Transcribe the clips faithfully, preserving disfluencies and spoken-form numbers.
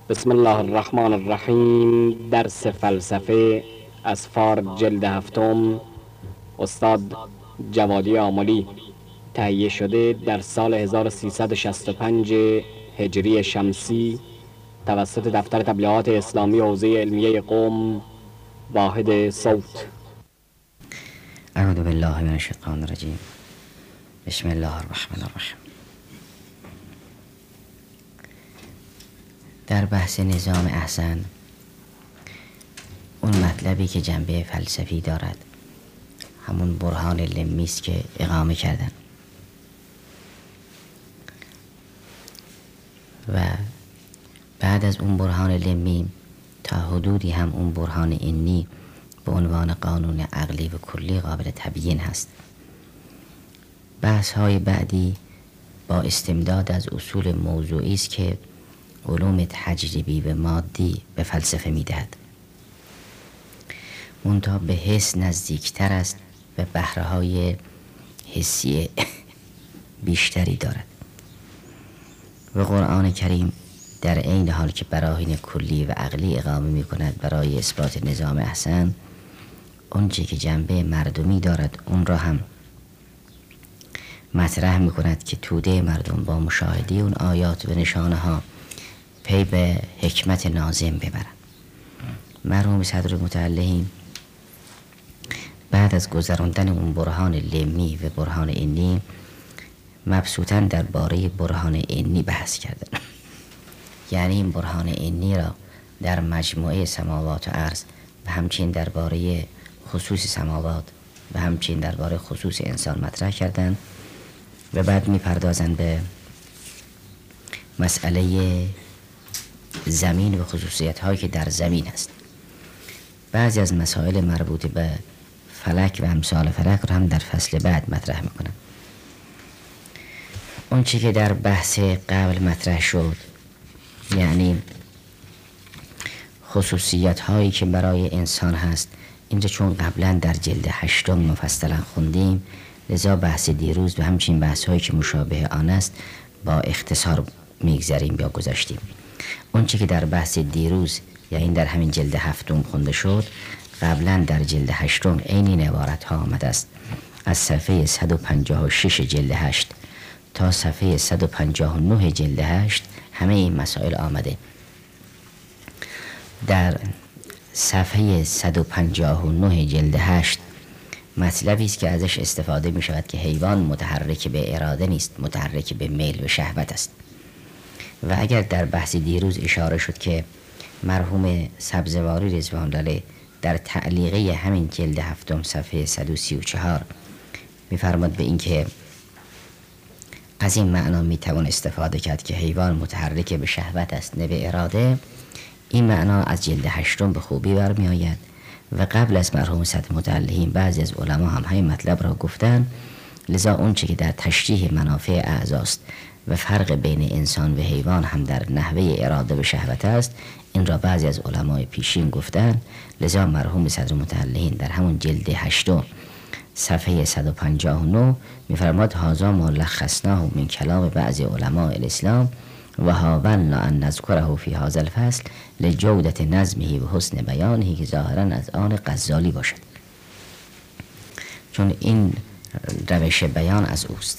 بسم الله الرحمن الرحیم. درس فلسفه از فارد جلد هفتم، استاد جوادی آملی. تهیه شده در سال هزار و سیصد و شصت و پنج هجری شمسی توسط دفتر تبلیغات اسلامی حوزه علمیه قم، واحد صوت. اعوذ بالله من الشیطان الرجیم. بسم الله الرحمن الرحیم. در بحث نظام احسن، اون مطلبی که جنبه فلسفی دارد همون برهان لمی است که اقامه کردن و بعد از اون برهان لمی تا حدودی هم اون برهان انی به عنوان قانون عقلی و کلی قابل تبیین هست. بحث های بعدی با استمداد از اصول موضوعی است که علوم تجربی و مادی به فلسفه میدهد، منتها به حس نزدیکتر است و بهره های حسی بیشتری دارد و قرآن کریم در عین حال که براهین کلی و عقلی اقامه می کند برای اثبات نظام احسن، اونچه که جنبه مردمی دارد اون را هم مطرح می کند که توده مردم با مشاهده اون آیات و نشانه ها پی به حکمت ناظم ببرند. مرحوم صدر متعلهین بعد از گذراندن اون برهان لمی و برهان انی مبسوطاً درباره برهان انی بحث کردن. یعنی این برهان انی را در مجموعه سماوات و ارض و همچنین درباره خصوص سماوات و همچنین درباره خصوص انسان مطرح کردند و بعد میپردازند به مسئله زمین و خصوصیت هایی که در زمین است. بعضی از مسائل مربوط به فلک و امثال فلک را هم در فصل بعد مطرح میکنند. اون چی که در بحث قبل مطرح شد، یعنی خصوصیت هایی که برای انسان هست، اینجا چون قبلا در جلد هشتم مفصلا خوندیم، لذا بحث دیروز و همچنین بحث هایی که مشابه آن است با اختصار میگذریم یا گذاشتیم. اون چی که در بحث دیروز یعنی در همین جلد هفتم خونده شد، قبلا در جلد هشتم عین عبارت ها آمده است. از صفحه صد و پنجاه و شش جلد هشت تا صفحه صد و پنجاه و نه جلد هشت همه این مسائل آمده. در صفحه صد و پنجاه و نه جلد هشت مطلبی است که ازش استفاده می شود که حیوان متحرک به اراده نیست، متحرک به میل و شهوت است. و اگر در بحث دیروز اشاره شد که مرحوم سبزواری رضوان الله در تعلیقه همین جلد هفتم صفحه صد و سی و چهار می‌فرماد به این که از این معنا میتوان استفاده کرد که حیوان متحرک به شهوت است نه به اراده، این معنا از جلد هشتم به خوبی برمی آید و قبل از مرحوم صدر متعلهین بعضی از علما هم همین مطلب را گفتن. لذا اون چه که در تشریح منافع اعضاست و فرق بین انسان و حیوان هم در نحوه اراده و شهوت است، این را بعضی از علمای پیشین گفتن. لذا مرحوم صدر متعلهین در همون جلد هشتم صفحه صد و پنجاه و نه می‌فرماد هذا ما لخصناه من کلام بعضی علماء الاسلام و حاولنا ان نذکره فی هذا الفصل لجودت نظمه و حسن بیانه که ظاهرا از آن غزالی باشد، چون این روش بیان از اوست.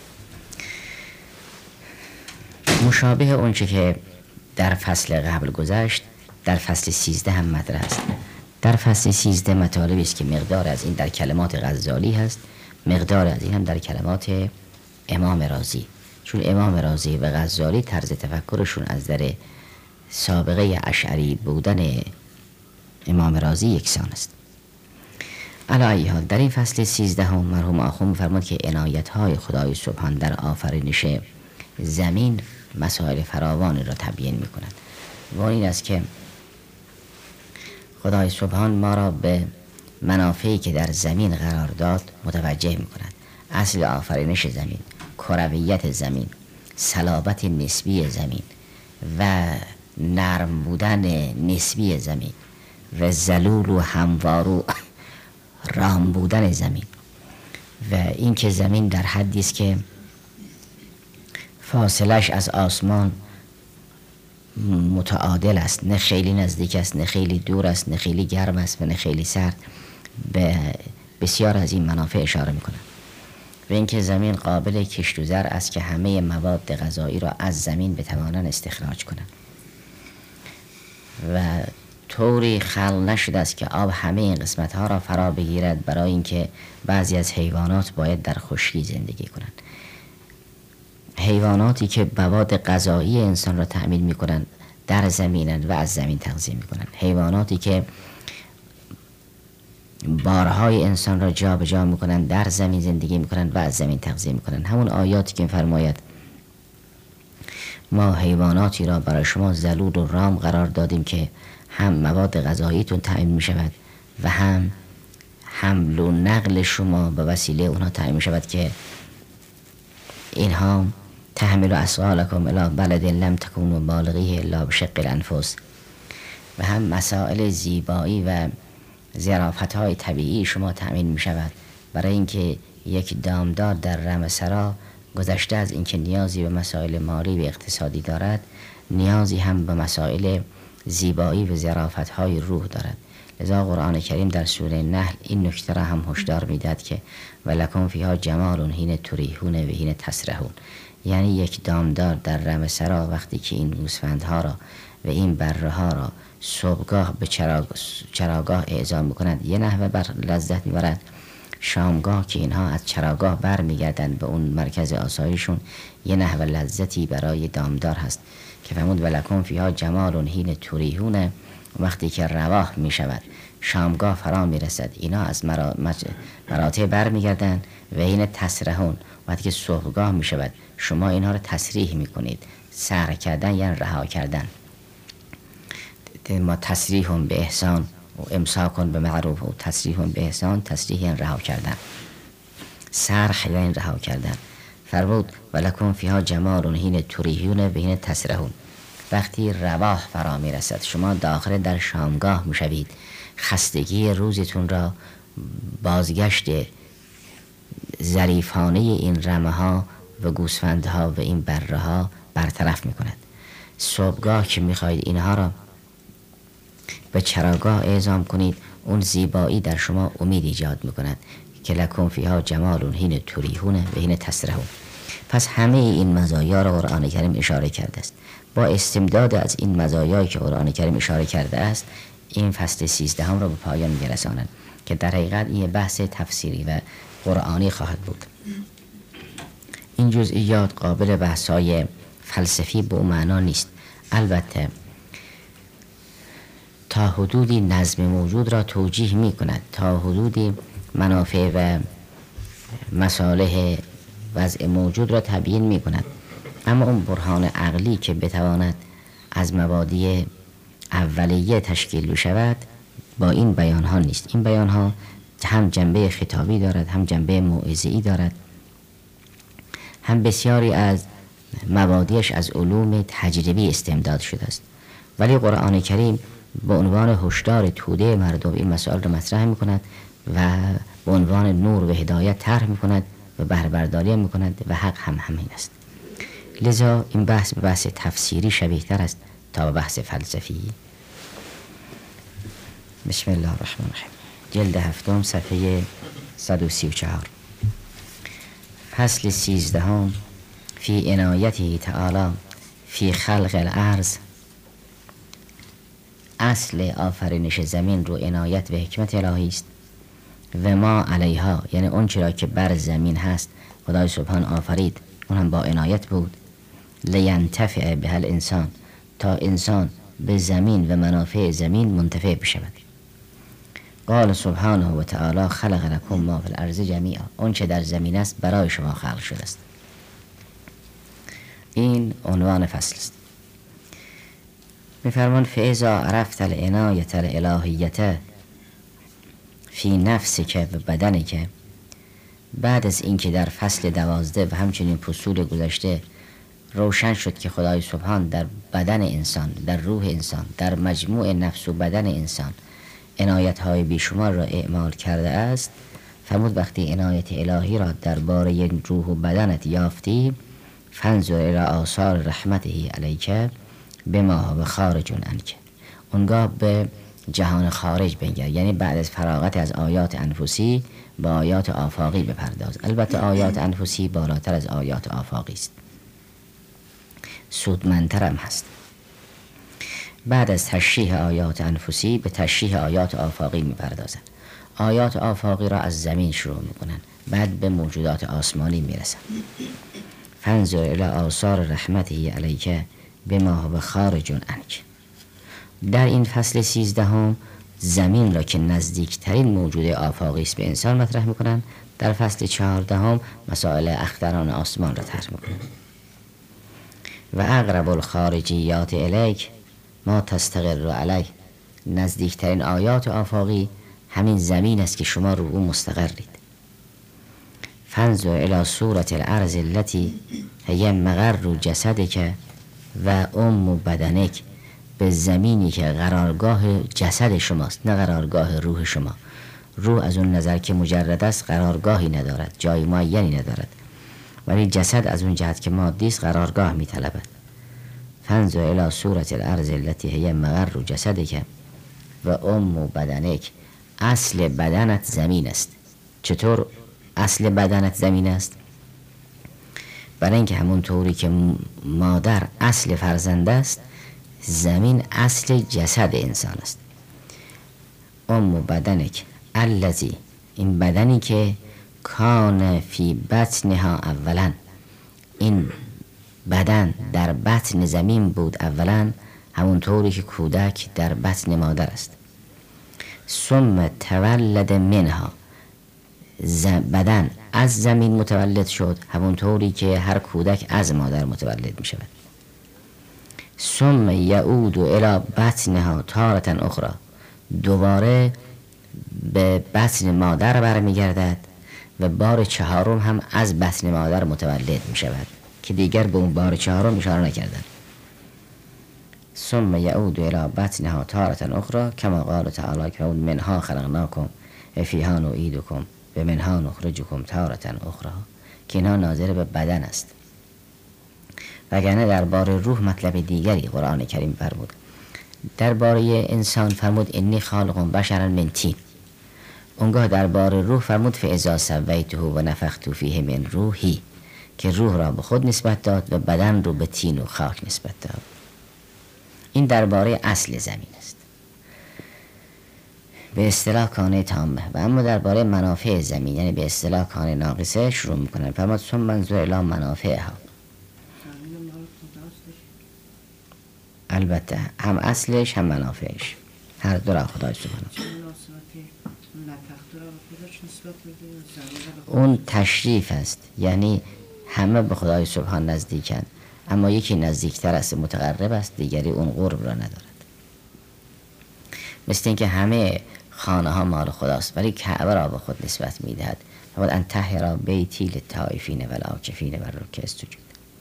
مشابه اونچه که در فصل قبل گذشت در فصل سیزده هم مطرح است. در فصل سیزده مطالبی است که مقدار از این در کلمات غزالی هست، مقدار از این هم در کلمات امام رازی، چون امام رازی و غزالی طرز تفکرشون از در سابقه اشعری بودن امام رازی یکسان است. علی ای حال در این فصل سیزده هم مرحوم آخوند می‌فرماد که عنایت های خدای سبحان در آفرینش زمین مسائل فراوانی را تبیین می کند و این است که خدای سبحان ما را به منافعی که در زمین قرار داد متوجه می کند. اصل آفرینش زمین، کرویت زمین، صلابت نسبی زمین و نرم بودن نسبی زمین و ذلول و هموار و رام بودن زمین و این که زمین در حدی است که فاصلش از آسمان متعادل است، نه خیلی نزدیک است نه خیلی دور است، نه خیلی گرم است و نه خیلی سرد. به بسیار از این منافع اشاره میکنند. و اینکه زمین قابل کشت و زر است که همه مواد غذایی را از زمین بتوانند استخراج کنند و طوری خلق نشده است که آب همه این قسمت ها را فرا بگیرد، برای اینکه بعضی از حیوانات باید در خشکی زندگی کنند. حیواناتی که مواد غذایی انسان را تأمین می کنند در زمینند و از زمین تغذیه می کنند. حیواناتی که بارهای انسان را جا به جا می کنند در زمین زندگی می کنند و از زمین تغذیه می کنند. همون آیاتی که فرماید ما حیواناتی را برای شما ذلول و رام قرار دادیم که هم مواد غذاییتون تأمین می شود و هم حمل و نقل شما به وسیله اونها تأمین می شود که اینها تحمل اثقالکم الی بلد لم تکونوا بالغیه الا بشق الانفس و هم مسائل زیبایی و ظرافت‌های طبیعی شما تأمین می شود، برای اینکه یک دامدار در رمسرا گذشته از اینکه نیازی به مسائل مالی و اقتصادی دارد، نیازی هم به مسائل زیبایی و ظرافت‌های روح دارد. لذا قرآن کریم در سوره نحل این نکته را هم هشدار میداد که ولکم فیها جمال حین تریحون و حین تسرحون، یعنی یک دامدار در رمسرا وقتی که این گوسفندها را و این بره ها را صبحگاه به چراگ... چراگاه اعزام میکنند یه نحوه بر لذت میبرد، شامگاه که اینها از چراگاه بر میگردند به اون مرکز آسایشون یه نحوه لذتی برای دامدار هست که فرمود ولکم فیها جمال حین تریحون، وقتی که رواح می شود شامگاه فرا می رسد اینا از مراتع بر می گردن و این تسرحون وقتی که صبحگاه می شود شما اینها رو تسریح می کنید. سر کردن یعنی رها کردن. ما تسریح به احسان و امساک به معروف و تسریح به احسان، تسریح یعنی رها کردن، سرح یعنی رها کردن. فرمود ولکم فیها جمال حین تریحون و حین تسرحون، وقتی رواح فرا می رسد شما داخل در شامگاه می شوید، خستگی روزتون را بازگشت ظریفانه این رمه ها و گوسفندها و این بره ها برطرف می کند. صبحگاه که می خواهید اینها را به چراگاه اعزام کنید، اون زیبایی در شما امید ایجاد می کند که لکم فیها جمال حین تریحون و حین تسرحون. پس همه این مزایا را قرآن کریم اشاره کرده است. با استمداد از این مزایایی که قرآن کریم اشاره کرده است این فصل سیزدهم را به پایان می‌رسانند که در حقیقت این بحث تفسیری و قرآنی خواهد بود. این جزئیات قابل بحث‌های فلسفی به معنا نیست، البته تا حدودی نظم موجود را توجیه می کند، تا حدودی منافع و مصالح وضع موجود را تبیین می کند، اما اون برهان عقلی که بتواند از مبادی اولیه تشکیل بشود با این بیان ها نیست. این بیان ها هم جنبه خطابی دارد، هم جنبه موعظه‌ای دارد، هم بسیاری از مبادیش از علوم تجربی استمداد شده است، ولی قرآن کریم به عنوان هشدار توده مردم این مسائل را مطرح می کند و به عنوان نور و هدایت طرح می کند و بهره برداری می کند و حق هم همین است. لذا این بحث به بحث تفسیری شبیه تر است تا به بحث فلسفی. بسم الله الرحمن الرحیم. جلد هفتم صفحه صد و سی و چهار. فصل سیزدهم فی عنایته تعالی فی خلق الارض. اصل آفرینش زمین رو عنایت و حکمت الهی است و ما علیها، یعنی اون چرا که بر زمین هست خدای سبحان آفرید، اون هم با عنایت بود. لینتفع به الانسان، تا انسان به زمین و منافع زمین منتفع بشود. قال سبحانه و تعالی خلق لکم ما فی الارض جمیعا، اون چه در زمین است برای شما خلق شده است. این عنوان فصل است. میفرمان فاذا عرفت العنایة الالهیة فی نفسک و بدنک، بعد از اینکه در فصل دوازده و همچنین فصول گذشته روشن شد که خدای سبحان در بدن انسان، در روح انسان، در مجموع نفس و بدن انسان عنایت های بیشمار را اعمال کرده است، فرمود وقتی عنایت الهی را درباره روح و بدنت یافتی، فانظر الی آثار رحمته علیک، به ما و خارج عنک. اونگاه به جهان خارج بنگر، یعنی بعد از فراغت از آیات انفسی به آیات آفاقی بپرداز. البته آیات انفسی بالاتر از آیات آفاقی است، سودمندتر هم هست. بعد از تشریح آیات انفسی به تشریح آیات آفاقی میپردازند. آیات آفاقی را از زمین شروع میکنند، بعد به موجودات آسمانی میرسند. فانظر الی آثار رحمته علیک بما و خارج عنک. در این فصل سیزدهم زمین را که نزدیکترین موجود آفاقی است به انسان مطرح میکنند. در فصل چهاردهم مسائل اختران آسمان را طرح میکنند. و اقرب الخارجیات الیک ما تستقر علیه. نزدیکترین آیات آفاقی همین زمین است که شما رو او مستقرید. فانظر الی صورت الارض التي هی مقر جسدک و ام بدنک. به زمینی که قرارگاه جسد شماست، نه قرارگاه روح شما. روح از اون نظر که مجرد است قرارگاهی ندارد، جای معینی ندارد، ولی جسد از اون جهت که مادی است قرارگاه میطلبد. فانظر الی صورت الارض التي هی مقر جسدک و ام بدنک. اصل بدنت زمین است. چطور اصل بدنت زمین است؟ برای اینکه همون طوری که مادر اصل فرزند است، زمین اصل جسد انسان است. ام بدنک الذی، این بدنی که کان فی بطنها اولا، این بدن در بطن زمین بود اولا، همون طوری که کودک در بطن مادر است. ثم تولد منها، بدن از زمین متولد شد، همون طوری که هر کودک از مادر متولد می شود. ثم یعود الی بطنها تارة اخرى، دوباره به بطن مادر برمیگردد و بار چهارم هم از بطن مادر متولد می شود که دیگر به اون بار چهارم اشاره نکردن. ثم یعود الی بطنها تارة اخرى کما قال تعالی که منها خلقناکم و فیها نعیدکم و منها نخرجکم تارة اخرى، که اینا ناظر به بدن است. وگرنه درباره روح مطلب دیگری قرآن کریم فرمود. درباره انسان فرمود انی خالق بشرا من طین. اونگاه درباره روح فرمود فاذا سویته و نفخت فیه من روحی، که روح را به خود نسبت داد و بدن رو به طین و خاک نسبت داد. این درباره اصل زمین است به اصطلاح کانه تامه. و اما درباره منافع زمین، یعنی به اصطلاح کانه ناقصه، شروع میکنن. فرمود ثم منظور الی منافعها. البته هم اصلش هم منافعش، هر دو را خدای سبحانه. اون تشریف است، یعنی همه به خدای سبحان نزدیکند، اما یکی نزدیکتر است، متقرب است، دیگری اون قرب را ندارد. مثل اینکه همه خانه ها مال خداست ولی کعبه را به خود نسبت میدهد. فرمود ان طهر بیتی للطائفین والعاکفین والرکع السجود.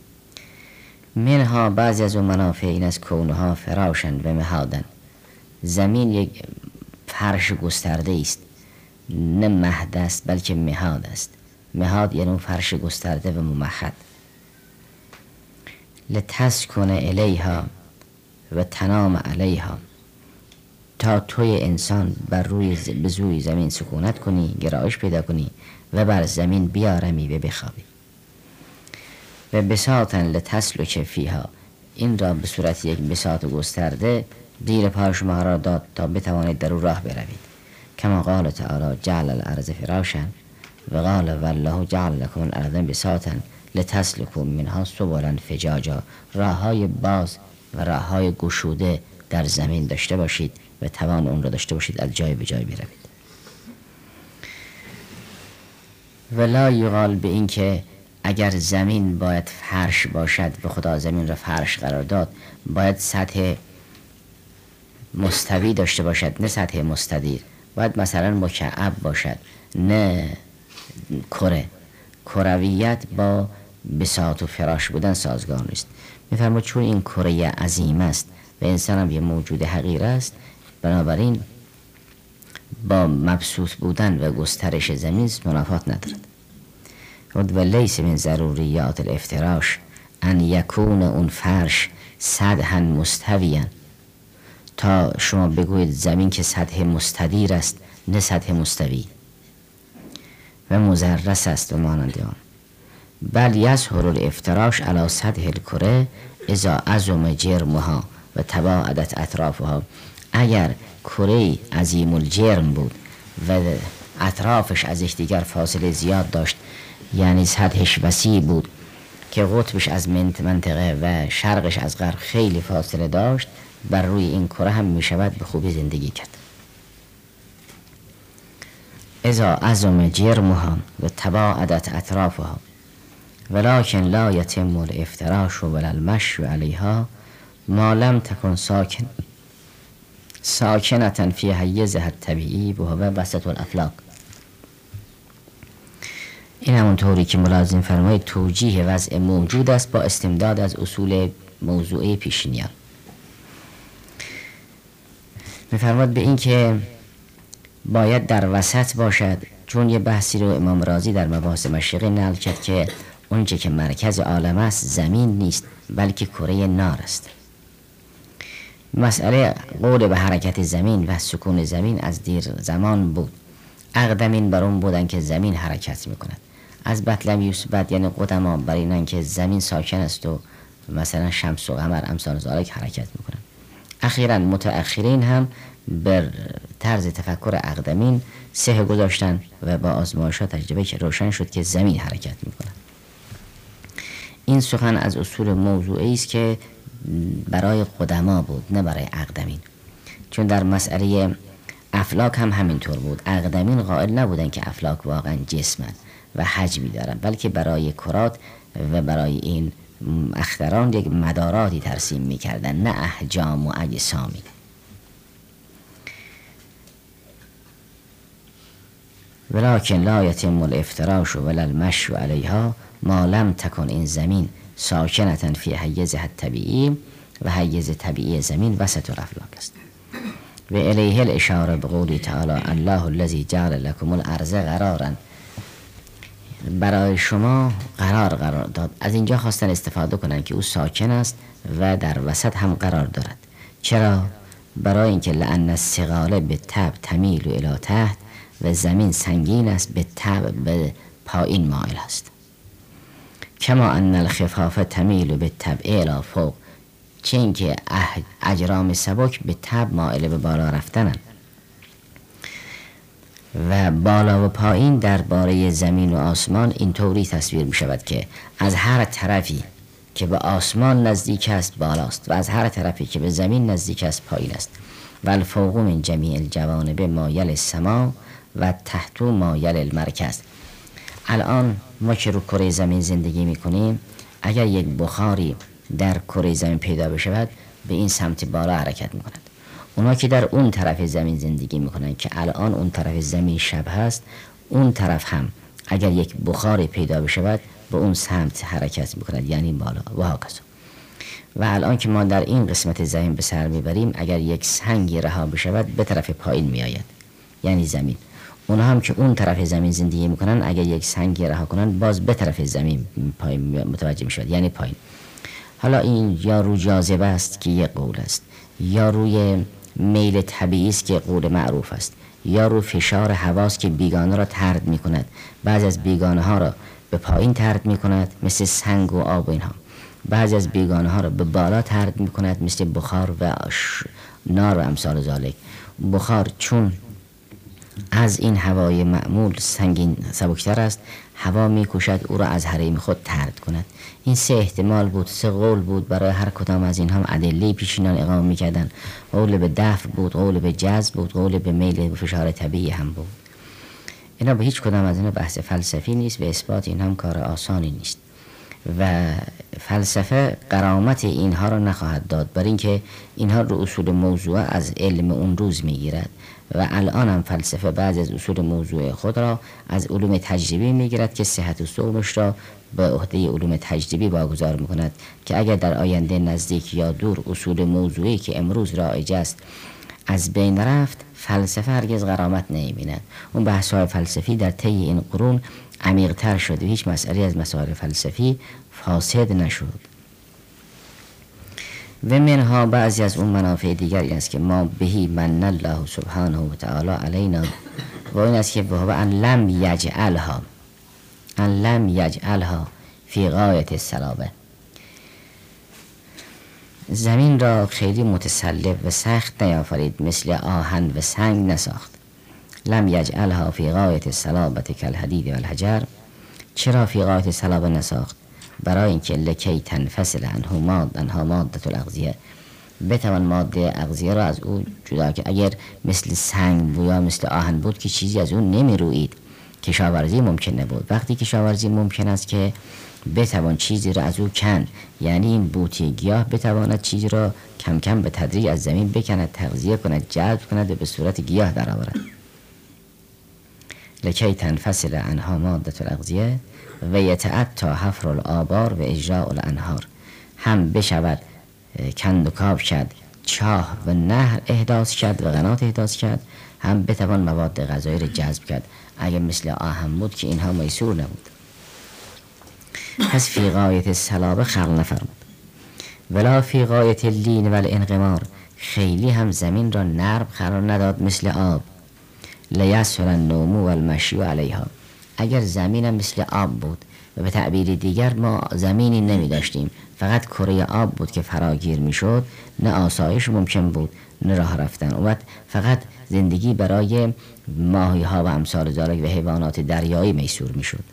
منها، بعضی از اون منافع این است کونها فراشن و مهادن. زمین یک فرش گسترده است، نه مهد است بلکه مهاد است. مهاد یعنی اون فرش گسترده و ممهد. لتسکن الیها و تنام علیها، تا توی انسان بر روی به زوی زمین سکونت کنی، گرایش پیدا کنی و بر زمین بیارمی و بخوابی. و بساطا لتسلک فیها، این را به صورت یک بساط گسترده زیر پای شما را داد تا بتوانید در او راه بروید. کما قال تعالی جعل الارض فراشا و قال والله جعل لكم الارض بساطا لتسلکوا منها سبلا فجاجا. راههای باز و راههای گشوده در زمین داشته باشید و توان اون را داشته باشید از جای به جای بروید. ولا یقال به این که اگر زمین باید فرش باشد و خدا زمین را فرش قرار داد، باید سطح مستوی داشته باشد نه سطح مستدیر. باید مثلا مکعب باشد نه کره. کرویت با بساط و فراش بودن سازگار نیست. میفرماید چون این کره عظیم است و انسان هم یه موجود حقیر است، بنابراین با مبسوط بودن و گسترش زمین منافات ندارد. و لیس من ضروریات الافتراش ان یکون اون فرش سطحا مستویا، تا شما بگویید زمین که سطح مستدیر است نه سطح مستوی و مزرس است و مانند آن. بل یظهر الافتراش علی سطح الکره اذا عظم جرمها و تباعدت اطرافها. اگر کره عظیم الجرم بود و اطرافش از یکدیگر فاصله زیاد داشت، یعنی سطحش وسیع بود که قطبش از منطقه و شرقش از غرب خیلی فاصله داشت، بر روی این کره هم می شود به خوبی زندگی کرد. اذا عظم جرمها و تباعدت اطرافها ولكن لا يتم الافتراش ولا المشي عليها ما لم تكن ساکن ساکنة في حیزها الطبیعی و هو وسط الافلاک. این همون طوری که ملازم فرمایید توجیه وضع موجود است با استمداد از اصول موضوعی پیشینیان. میفرماد به این که باید در وسط باشد، چون یه بحثی رو امام رازی در مباحث مشرقی نقل کرد که اونچه که مرکز عالم است زمین نیست بلکه کره نار است. مسئله قول به حرکت زمین و سکون زمین از دیر زمان بود. اقدمین بر اون بودن که زمین حرکت میکند. از بطلمیوس بعد یعنی قدما بر اینن که زمین ساکن است و مثلا شمس و قمر امثال ذالک حرکت میکنن. اخیراً متأخرین هم بر طرز تفکر اقدمین سه گذاشتن و با آزمایشات تجربه که روشن شد که زمین حرکت میکنه. این سخن از اصول موضوعی است که برای قدما بود نه برای اقدمین، چون در مسئله افلاک هم همینطور بود. اقدمین قائل نبودن که افلاک واقعا جسمن و حجمی دارن، بلکه برای کرات و برای این اختران یک مداراتی ترسیم میکردن نه احجام و اجسامی. ولكن لا يتم الافتراش ولا المشي عليها ما لم تكن این زمین ساکنة فی حیزها الطبیعی و حیز طبیعی زمین وسط الافلاک است. و الیه الاشاره بقولی تعالی الله الذی جعل لكم الارض قرارا، برای شما قرار قرار داد. از اینجا خواستن استفاده کنن که او ساکن است و در وسط هم قرار دارد. چرا؟ برای اینکه لأن الثقال بالطبع تمیل الی تحت، و زمین سنگین است به طبع به پایین مایل است. کما ان الخفاف تمیل به طبع الی فوق، چون که اجرام سبک به طبع مایل به بالا رفتنن و بالا و پایین درباره زمین و آسمان اینطوری تصویر می شود که از هر طرفی که به آسمان نزدیک است بالاست و از هر طرفی که به زمین نزدیک است پایین است. و الفوق من جمیع الجوانب مایل السما و تحت مایل المرکز. الان ما که رو کره زمین زندگی میکنیم، اگر یک بخاری در کره زمین پیدا بشود به این سمت بالا حرکت میکند. اونا که در اون طرف زمین زندگی میکنن که الان اون طرف زمین شب هست، اون طرف هم اگر یک بخاری پیدا بشود به اون سمت حرکت میکند، یعنی بالا و هاکذا. و الان که ما در این قسمت زمین به سر میبریم، اگر یک سنگی رها بشود به طرف پایین میآید، یعنی زمین. اونا هم که اون طرف زمین زندگی میکنن اگر یک سنگی رها کنن باز به طرف زمین پایین متوجه میشود، یعنی پایین. حالا این یا رو جاذبه است که یک قول است، یا روی میل طبیعی است که قول معروف است، یا رو فشار هواست که بیگانه را طرد میکند. بعضی از بیگانه ها را به پایین طرد میکند مثل سنگ و آب و اینها، بعضی از بیگانه ها را به بالا طرد میکند مثل بخار و نار و امثال ذالک. بخار چون از این هوای معمول سنگین سبکتر است، هوا میکوشد او را از حریم خود طرد کند. این سه احتمال بود، سه قول بود. برای هر کدام از این هم ادله پیشینان اقامه میکردن. قول به دفع بود، قول به جذب بود، قول به میل و فشار طبیعی هم بود. اینا به هیچ کدام از اینا بحث فلسفی نیست و اثبات این هم کار آسانی نیست و فلسفه غرامت اینها را نخواهد داد، برای اینکه اینها رو اصول موضوع از علم اون روز میگیرد و الان هم فلسفه بعضی از اصول موضوع خود را از علوم تجربی میگیرد که صحت و سقمش را به عهده علوم تجربی واگذار میکند که اگر در آینده نزدیک یا دور اصول موضوعی که امروز رایج است از بین رفت، فلسفه هرگز غرامت نمی‌بیند. اون بحث‌های فلسفی در طی این قرون عمیق‌تر شد و هیچ مسئله از مسائل فلسفی فاسد نشد. و منها بعضی از اون منافع دیگر این است که ما بهی من الله سبحانه و تعالی علینا و این است که وهو ان لم یجعلها ان لم یجعلها فی غایت الصلابه، زمین را خیلی متسلب و سخت نیافرید، مثل آهن و سنگ نساخت. لم یجعلها فی غایت الصلابه کالحدید و الحجر. چرا فی غایت الصلابه نساخت؟ برای اینکه لکی تنفصل عنه ماده انها ماده الاغذیه، بتوان ماده اغذیه را از او جدا که اگر مثل سنگ بود یا مثل آهن بود که چیزی از اون نمی روید، کشاورزی ممکن نبود. وقتی کشاورزی ممکن است که بتوان چیزی را از او کند، یعنی این بوته گیاه بتواند چیزی را کم کم به تدریج از زمین بکند، تغذیه کند، جذب کند و به صورت گیاه درآورد. لکی تنفصل عنها ماده الاغذیه و یتأتی حفر الآبار و اجراء الانهار، هم بشود کند و کاو کرد، چاه و نهر احداث کرد و قنات احداث کرد، هم بتوان مواد غذایی را جذب کرد. اگر مثل آهن بود که اینها میسور نبود. پس فی غایت الصلابه خلق نفرمود. ولا فی غایت اللین و الانقمار، خیلی هم زمین را نرم قرار نداد مثل آب. لیسهل النوم و المشی علیها، اگر زمین مثل آب بود و به تعبیر دیگر ما زمینی نمی داشتیم، فقط کره آب بود که فراگیر می شد، نه آسایش ممکن بود نه راه رفتن، و فقط زندگی برای ماهی ها و امثال ذالک و حیوانات دریایی میسور می شد.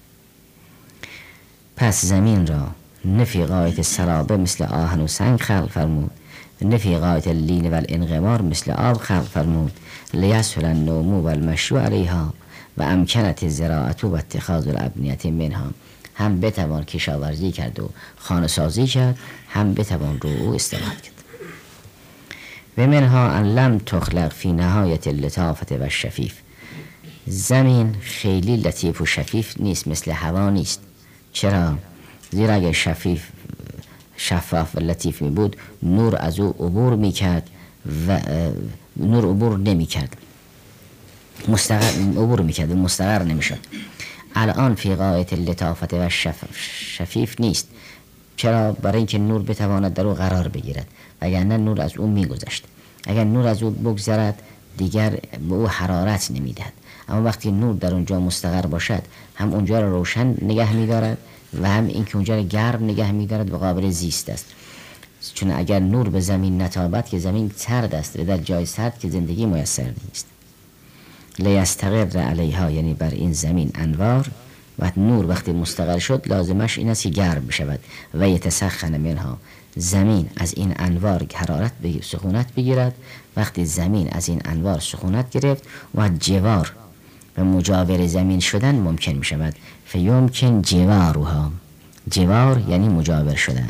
پس زمین را نه فی غایت الصلابه مثل آهن و سنگ خلق فرمود، نه فی غایت اللین و الانقمار مثل آب خلق فرمود. لیسهل النوم و المشی علیها و امکنت الزراعة و اتخاذ الابنیة منها، هم بتوان کشاورزی کرد و خانه سازی کرد، هم بتوان رو او استفاده کرد. و منها ان لم تخلق فی نهایت اللطافت و الشفیف، زمین خیلی لطیف و شفیف نیست، مثل هوا نیست. چرا؟ زیرا اگر شفیف شفاف و لطیف می بود نور از او عبور می کرد و نور عبور نمی کرد، مستقر عبور می کرد و مستقر نمی شد. الان فی غایت اللطافت و شفیف نیست. چرا؟ برای اینکه نور بتواند در او قرار بگیرد، وگرنه نور از او می گذشت. اگر نور از او بگذرد دیگر به او حرارت نمی دهد. اما وقتی نور در اونجا مستقر باشد، هم اونجا را روشن نگه می دارد و هم اینکه اونجا را گرم نگه می دارد و قابل زیست است. چون اگر نور به زمین نتابد که زمین سرد است و در جای سرد که زندگی میسر نیست. لیستقر علیها، یعنی بر این زمین انوار، و نور وقتی مستقر شد لازمش این است که گرم بشود. و یتسخن منها، زمین از این انوار حرارت بگیر سخونت بگیرد. وقتی زمین از این انوار سخونت گرفت و جوار و مجاور زمین شدن ممکن می شود. فیمکن جوارها، جوار یعنی مجاور شدن.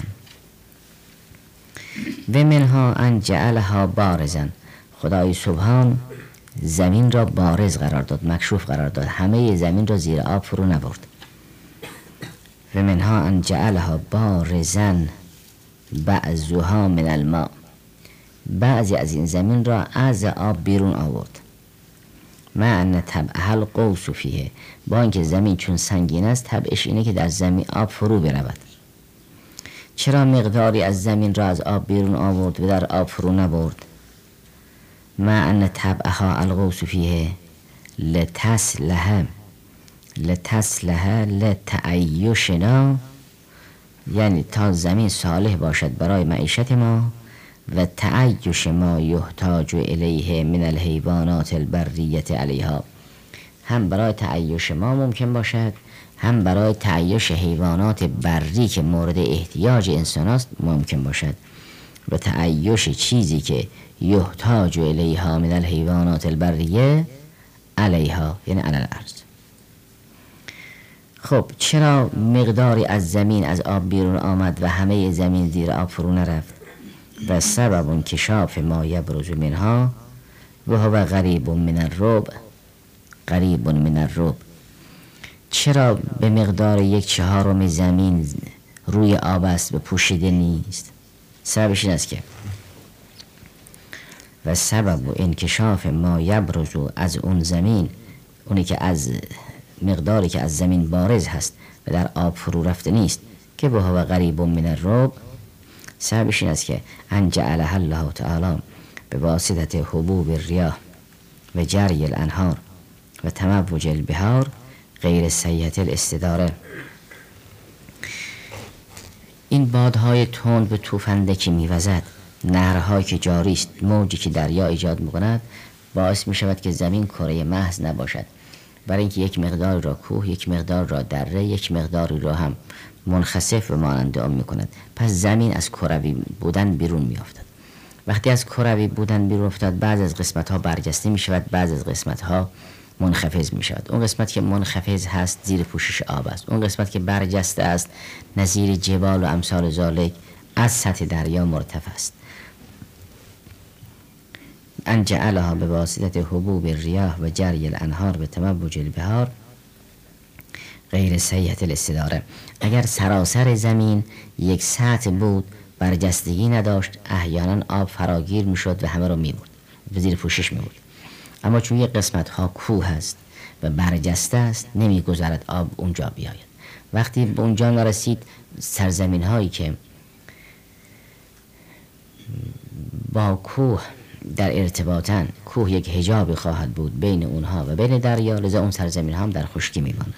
و منها ان جعلها بارزن، خدای سبحان زمین را بارز قرار داد، مکشوف قرار داد، همه زمین را زیر آب فرو نبرد. و منها ان جعلها بارزن بعضها من الماء، بعضی از این زمین را از آب بیرون آورد. ما ان طبعها القوس فیه، با اینکه زمین چون سنگین است طبعش اینه که در زمین آب فرو برود. چرا مقداری از زمین را از آب بیرون آورد و در آب فرو نبرد؟ ما ان طبعها القوس فیه لتسلح لتسلح لتعیشنا، یعنی تا زمین صالح باشد برای معیشت ما و تعیش ما یحتاج الیه من الحیوانات البریه علیها، هم برای تعیش ما ممکن باشد، هم برای تعیش حیوانات بری که مورد احتیاج انسان است ممکن باشد. و تعیش چیزی که یحتاج الیها من الحیوانات البریه علیها، یعنی علی الارض. خب چرا مقداری از زمین از آب بیرون آمد و همه زمین زیر آب فرو نرفت؟ و سبب انکشاف ما یبرز منها و هو قریب من الربع، قریب من الربع. چرا به مقدار یک چهارم زمین روی آب است و پوشیده نیست؟ سببش این است که و سبب انکشاف ما یبرز از اون زمین، اونی که از مقداری که از زمین بارز هست و در آب فرو رفته نیست، که به هو قریب من الربع، سببش این است که ان جعلها الله تعالی به واسطه حبوب الریاح و جری الانهار و تموج البحار غیر سیئة الاستداره. این بادهای تند به توفنده که میوزد، نهرهایی که جاری است، موجی که دریا ایجاد میکند، باعث میشود که زمین کره محض نباشد، برای اینکه یک مقدار را کوه، یک مقدار را دره، یک مقداری را هم منخسف و مانند آن میکند. پس زمین از کروی بودن بیرون میافتد. وقتی از کروی بودن بیرون افتاد، بعض از قسمت ها برجسته می شود، بعض از قسمت ها منخفض می شود. اون قسمت که منخفض هست زیر پوشش آب است، اون قسمت که برجسته است نظیر جبال و امثال ذالک از سطح دریا مرتفع است. ان جعلها به واسطه حبوب الریاح و جری الانهار و تموج البحار غیر سیئة الاستداره. اگر سراسر زمین یک سطح بود، برجستگی نداشت، احیانا آب فراگیر میشد و همه رو میبرد، به زیر پوشش میبرد. اما چون یک قسمت ها کوه هست و برجسته است، نمیگذارد آب اونجا بیاید. وقتی به اونجا نرسید، سرزمین هایی که با کوه در ارتباطن، کوه یک حجابی خواهد بود بین اونها و بین دریا، لذا اون سرزمین ها هم در خشکی میمانند.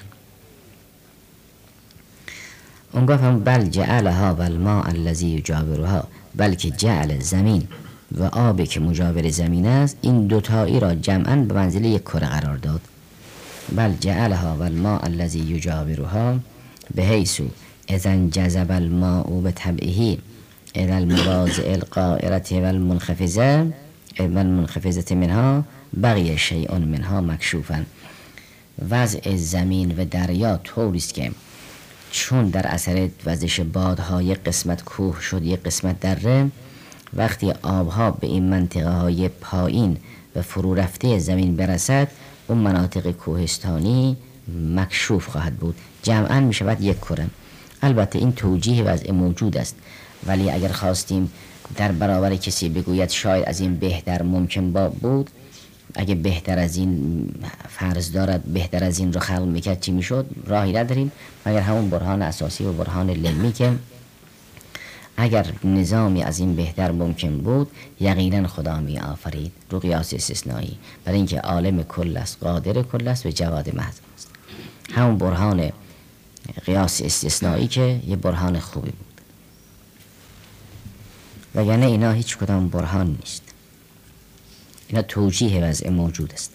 اون گفتم بل جعلها و الماء الذی یجاورها، بلکه جعل زمین و آبی که مجاور زمین است، این دوتایی را جمعاً به منزله یک کره قرار داد. بل جعلها و الماء الذی یجاورها بحیث اذا انجذب الماء بطبعه الى المواضع القائرة والمنخفضة والمنخفضة منها بقی شیء منها مکشوفا. وضع زمین و دریا طوری است که چون در اثر وزش بادها یک قسمت کوه شد، یک قسمت دره، وقتی آبها به این منطقه های پایین و فرو رفته زمین برسد، اون مناطق کوهستانی مکشوف خواهد بود، جمعاً می شود یک کره. البته این توجیه وضع موجود است، ولی اگر خواستیم در برابر کسی بگوید شاید از این بهتر ممکن بود، اگه بهتر از این فرض دارد، بهتر از این رو خلق میکرد چی میشد؟ راهی نداریم مگر همون برهان اساسی و برهان علمی که اگر نظامی از این بهتر ممکن بود، یقینا خدا می آفرید، رو قیاس استثنایی، برای اینکه عالم کل است، قادر کل است و جواد محض است. همون برهان قیاس استثنایی که یه برهان خوبی بود، وگرنه اینا هیچ کدام برهان نیست، اینا توجیه وضع موجود است.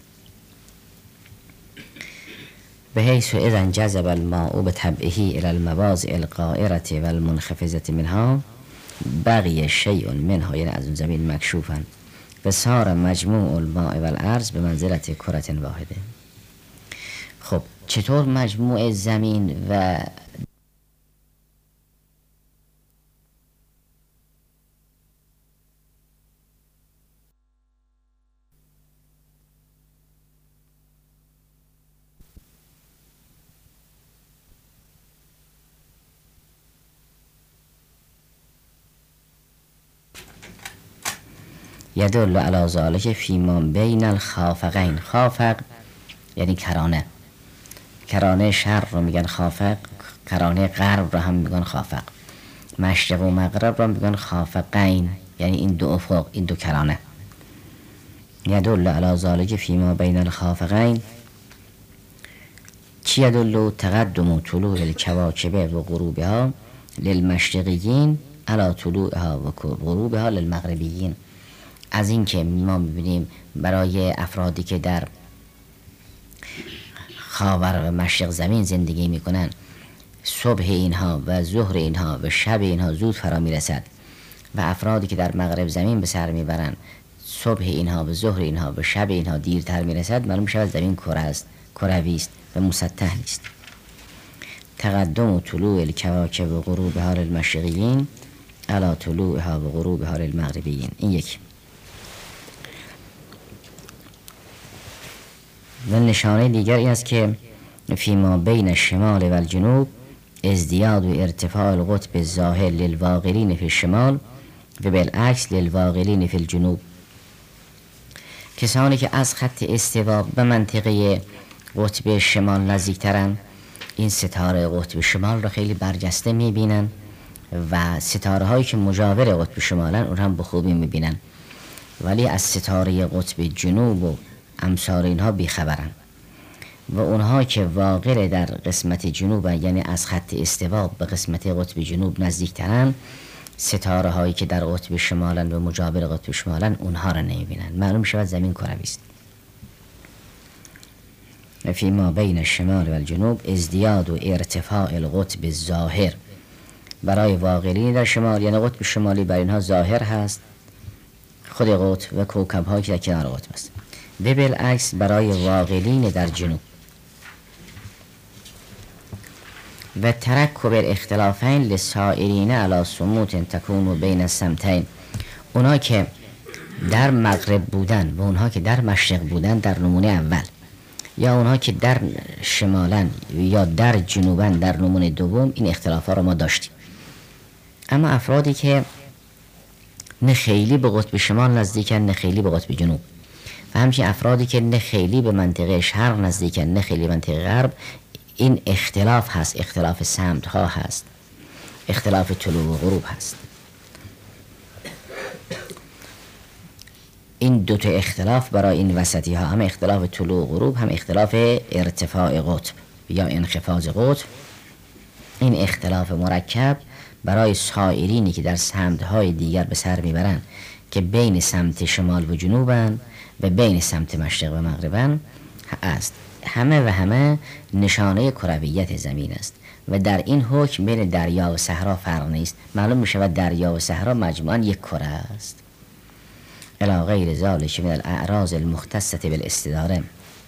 به حیث اذا انجذب الماء بطبعه الى المواضع القائرة والمنخفضة منها بقی شیء منها، یعنی از اون زمین مکشوفا، و صار مجموع الماء والارض به منزلت کره واحده. خب چطور مجموع زمین و یدل علی ذلک فیما بین الخافقین. خافق یعنی کرانه، کرانه شرق رو میگن خافق، کرانه غرب رو هم میگن خافق، مشرق و مغرب رو میگن خافقین، یعنی این دو افق، این دو کرانه. یدل علی ذلک فیما بین الخافقین، چی یدل؟ تقدم طلوع الکواکب و غروبها للمشرقیین علی طلوعها و غروبها للمغربیین. از این که ما میبینیم برای افرادی که در خاور و مشرق زمین زندگی میکنن، صبح اینها و ظهر اینها و شب اینها زود فرا میرسد، و افرادی که در مغرب زمین به سر میبرن، صبح اینها و ظهر اینها و شب اینها دیرتر میرسد، معلوم شود زمین کره است، کروی است و مسطح نیست. تقدم طلوع الکواکب و غروبها للمشرقیین علی طلوعها و غروبها للمغربیین. این یک. و نشانه دیگر این است که فیما بین الشمال و الجنوب ازدیاد و ارتفاع القطب الظاهر للواقرین فی الشمال و بالعکس للواقرین فی الجنوب. کسانی که از خط استوا به منطقه قطب شمال نزدیکترن، این ستاره قطب شمال را خیلی برجسته میبینن، و ستاره هایی که مجاور قطب شمالن اون هم به خوبی میبینن، ولی از ستاره قطب جنوب و امثال اینها بیخبرن و اونها که واقع در قسمت جنوب، یعنی از خط استوا به قسمت قطب جنوب نزدیکترن، ستاره هایی که در قطب شمالن و مجاور قطب شمالن اونها را نمیبینن. معلوم شود زمین کروی است. فی ما بین الشمال و الجنوب ازدیاد و ارتفاع القطب ظاهر، برای واقعین در شمال یعنی قطب شمالی بر اینها ظاهر هست خود قطب و کوکب هایی که در کنار قطب است، و بالعکس برای واقعین در جنوب. و ترکب الاختلافین لسائرین علی سموت تکون بین السمتین، اونا که در مغرب بودن و اونها که در مشرق بودن در نمونه اول، یا اونها که در شمالن یا در جنوبن در نمونه دوم، این اختلافات رو ما داشتیم. اما افرادی که نه خیلی به قطب شمال نزدیکن نه خیلی به قطب جنوب، و همچنین افرادی که نه خیلی به منطقه شرق نزدیکن نه خیلی به منطقه غرب، این اختلاف هست، اختلاف سمت ها هست، اختلاف طلوع و غروب هست. این دو تا اختلاف برای این وسطی ها، هم اختلاف طلوع و غروب هم اختلاف ارتفاع قطب یا انخفاض قطب، این اختلاف مرکب برای سائرینی که در سمت های دیگر به سر میبرن که بین سمت شمال و جنوبن و بین سمت مشرق و مغربن است. همه و همه نشانه کرویت زمین است و در این حکم بین دریا و صحرا فرق نیست. معلوم می شود دریا و صحرا مجموعاً یک کره است. الی غیر ذلک من الاعراض المختصة بالاستداره،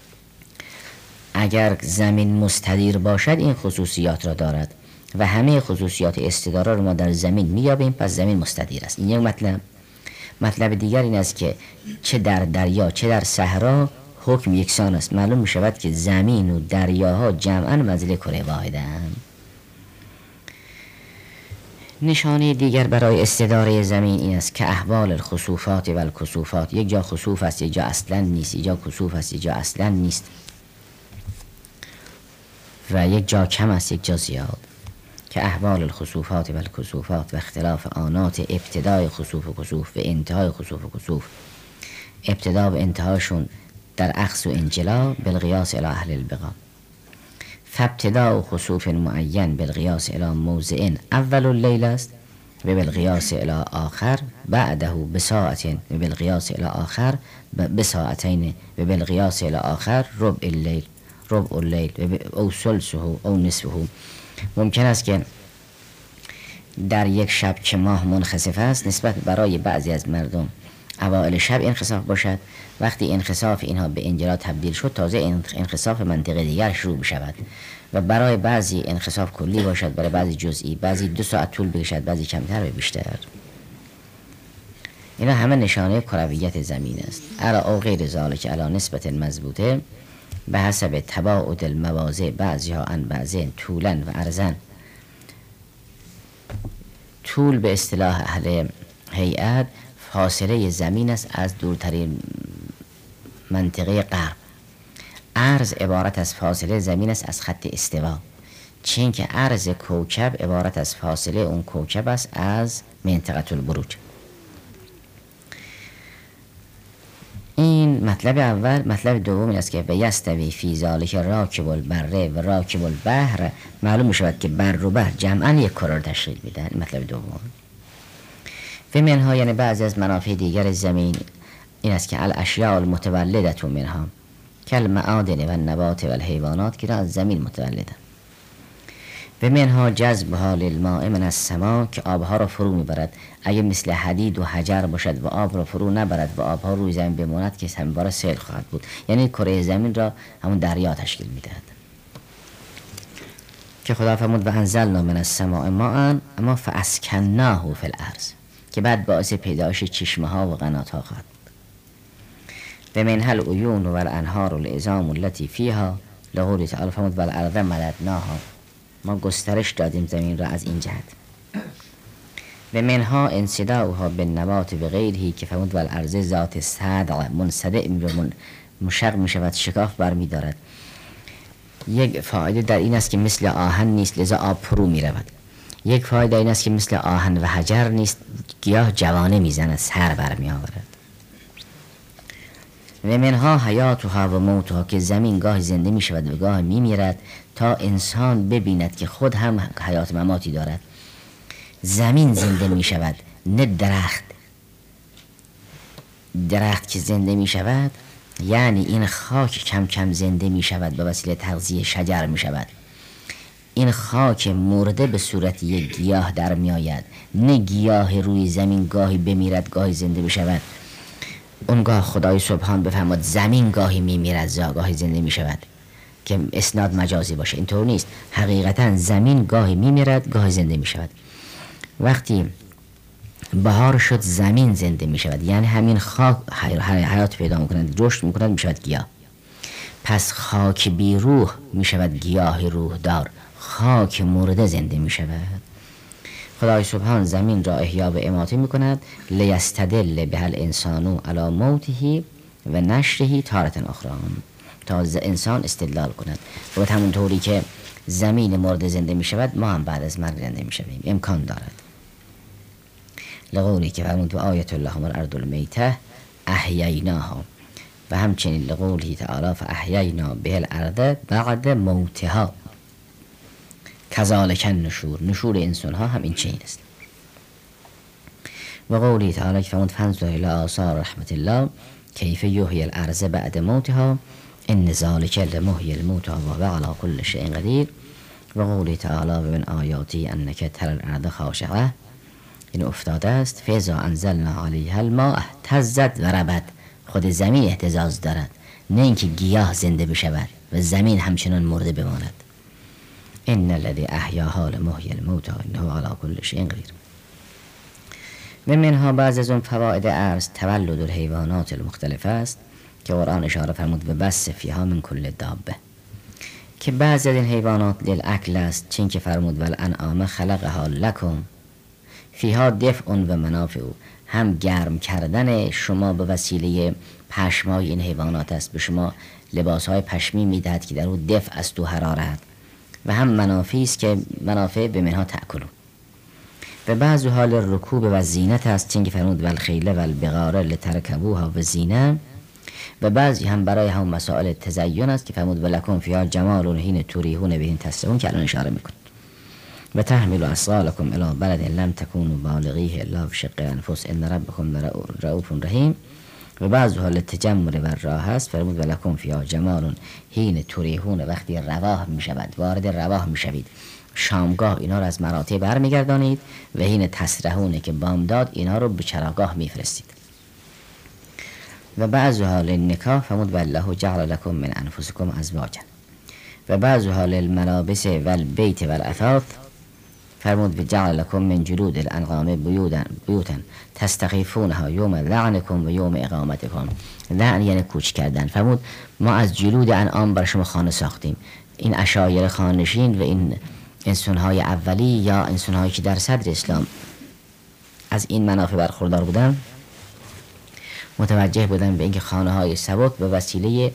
اگر زمین مستدیر باشد این خصوصیات را دارد و همه خصوصیات استداره را ما در زمین میابیم، پس زمین مستدیر است. این یک مطلب. مطلب دیگر این است که چه در دریا چه در صحرا حکم یکسان است. معلوم می شود که زمین و دریاها جمعاً منزل کره واحدند. نشانه دیگر برای استداره زمین این است که احوال الخسوفات و الکسوفات، یک جا خسوف است یک جا اصلا نیست، یک جا کسوف است یک جا اصلا نیست، و یک جا کم است یک جا زیاد. که احوال الخسوفات و الکسوفات و اختلاف آنات ابتدای خسوف و کسوف و انتهای خسوف و کسوف، ابتدا و انتهاشون در اخذ و انجلا بالقیاس الی اهل البقاء. فابتداء خسوف معین بالقیاس الی موضع اول اللیل است و بالقیاس الی آخر بعده بساعت و بالقیاس الی آخر بساعتین و بالقیاس الی آخر ربع اللیل ربع اللیل او ثلثه او نصفه. ممکن است که در یک شب که ماه منخسف است نسبت برای بعضی از مردم اوائل شب انخساف باشد، وقتی انخساف اینها به انجلا تبدیل شد تازه انخساف منطقه دیگر شروع بشود و برای بعضی انخساف کلی باشد، برای بعضی جزئی، بعضی دو ساعت طول بکشد، بعضی کمتر و بیشتر. اینا همه نشانه کرویت زمین است. علا او غیر ذالک علا نسبت مضبوطه به حسب تباعد المواضع بعضیها عن بعضین طولا و عرضن. طول به اصطلاح اهل هیئت فاصله زمین است از دورترین منطقه غرب. عرض عبارت از فاصله زمین است از خط استوا، چون که عرض کوکب عبارت از فاصله اون کوکب است از منطقه البروج. این مطلب اول. مطلب دوم این است که و یستوی فی ذالک راکب البر و راکب البحر، معلوم می شود که بر و بحر جمعا یک کره را تشکیل میدن. مطلب دوم. و منها یعنی بعضی از منافع دیگر زمین این است که الاشیاء المتولدة منها کل معادن و النبات و الحیوانات که را از زمین متولدن. و منها جذبها للماء من السماء که آبها را فرو میبرد. اگه مثل حدید و حجر باشد و آب را فرو نبرد و آبها روی زمین بماند که همواره سیل خواهد بود. یعنی کره زمین را همون دریا تشکیل میدهد که خدا فرمود و انزلنا من السماء ماء اما فاسکناه فی الارض، که بعد باعث پیدایش چشمه ها و قنات ها خواهد. و منها العیون و الانهار العظام التي فیها لقوله تعالی فرمود و الارض مددناها، ما گسترش دادیم زمین را از این جهت. و منها انصداؤها بالنبات بغیره که فرمود و الارض ذات صدع منصدع مشق می شود، شکاف برمی دارد. یک فایده در این است که مثل آهن نیست لذا آب فرو می رود. یک فایده این است که مثل آهن و حجر نیست، گیاه جوانه میزند، سر برمی آورد. و منها حیاتها و موتها، که زمین گاه زنده می شود و گاه می میرد تا انسان ببیند که خود هم حیات مماتی دارد. زمین زنده می شود، نه درخت. درخت که زنده می شود یعنی این خاک کم کم زنده می شود، به وسیله تغذیه شجر می شود. این خاک مرده به صورت یک گیاه در می آید، نه گیاه روی زمین گاهی بمیرد گاهی زنده بشود. اونگاه خدای سبحان بفرماد زمین گاهی می میرد گاهی زنده می شود، که اسناد مجازی باشه. اینطور نیست، حقیقتا زمین گاهی می میرد گاهی زنده می شود. وقتی بهار شد زمین زنده می شود، یعنی همین خاک حیات پیدا می کند، رشد می کند، می شود گیاه. پس خاک بی روح می شود گیاه روح دار، خاک مرده زنده می شود. خدای سبحان زمین را احیا و اماته می کند لیستدل به الانسان علی موته و نشره تارة اخرى، تا انسان استدلال کند. و همونطوری که زمین مرده زنده می شود، ما هم بعد از مرگ زنده می شویم، امکان دارد. لقولی که فرمود و آیت الله و الارض المیته احییناها، و همچنین لقولی تعالی فاحیینا به الارض بعد موتها کذالک النشور، نشور انسان ها هم این چنین است. و قولی تعالی که فرمود فانظر الی آثار رحمت الله کیف یحیی الارض بعد موتها ان ذلک لمحیی الموتى و هو علی کل شیء قدیر. و قولی تعالی و من آیاتی انک تری الارض خاشعه، این افتاده است فاذا انزلنا علیها الماء اهتزت و ربت، خود زمین اهتزاز دارد، نه اینکه گیاه زنده بشود و زمین همچنان مرده بماند. ان الذی احیاها لمحیی الموتى انه علی کل شیء قدیر. و منها بعض از اون فواید ارض تولد الحیوانات المختلفه است که قرآن اشاره فرمود و بث فیها من کل دابه، که بعض از این حیوانات للاکل است، چون که فرمود والانعام خلقها لکم فیها دفع و منافع، هم گرم کردن شما به وسیله پشمای این حیوانات است، به شما لباسهای پشمی میدهد که در او دفع است و حرارت، و هم منافعی است که منافع به منها تأکلون. و بعض حال رکوب و زینت است، چون که فرمود والخیل والبغال لترکبوها و زینه، و بعضی هم برای هم مسائل تزیین است که فرمود ولکم فیها جمال حین تریحون بهین تسرحون، که الان اشاره میکنه. و تحمل اثقالکم الی بلد لم تکونوا بالغیه الا بشق الانفس ان ربکم رؤوف رحیم. و بعض حال تجمل و راه است، فرمود ولکم فیها جمال حین تریحون، وقتی رواه میشود، وارد رواه میشوید، شامگاه اینا رو از مراتع برمیگردانید، و حین تسرحون که بامداد اینا رو به چراگاه میفرستید. و بعض حال النکاح فرمود والله جعل لكم من انفسکم ازواجا. و بعض حال الملابس والبیت والاثاث فرمود و جعل لكم من جلود الانعام بیوتا بیوتا تستخیفونها یوم لعنکم و یوم اقامتکم. لعن یعنی کوچ کردن. فرمود ما از جلود انعام بر شما خانه ساختیم. این اشایر خانشین و این انسانهای اولی یا انسانهایی که در صدر اسلام از این منافع برخوردار بودن، متوجه بودن به اینکه خانه های سبک به وسیله